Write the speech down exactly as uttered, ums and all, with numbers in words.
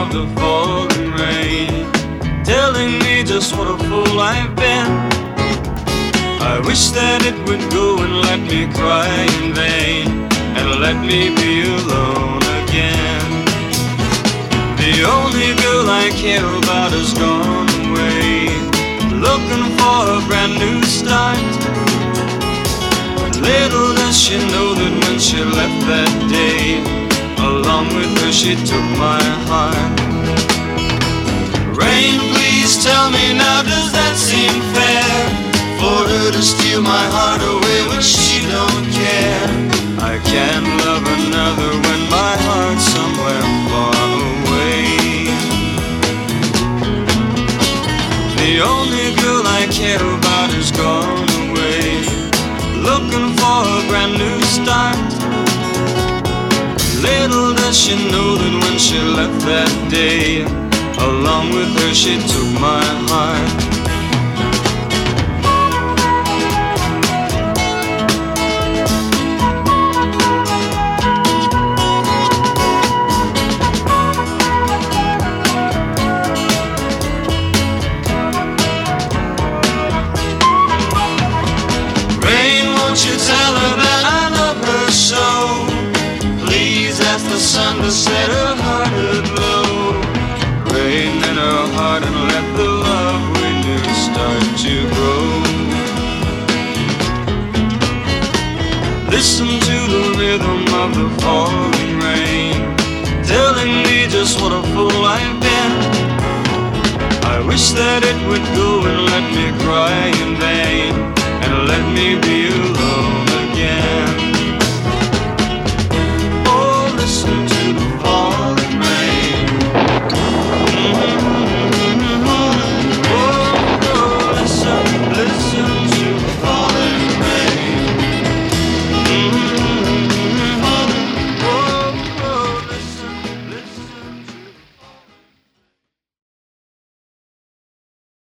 of the falling rain, telling me just what a fool I've been. I wish that it would go and let me cry in vain, and let me be alone again. The only girl I care about has gone away, looking for a brand new start. Little does she know that when she left that day, along with her she took my heart. Rain, please tell me now, does that seem fair? For her to steal my heart away when she don't care. I can't love another when my heart's somewhere far away. The only girl I care about is gone away, looking for a brand new start. Little does she know that when she left that day, along with her she took my heart. Won't you tell her that I love her so? Please ask the sun to set her heart aglow. Rain in her heart and let the love we knew start to grow. Listen to the rhythm of the falling rain, telling me just what a fool I've been. I wish that it would go and let me cry in vain, and let me be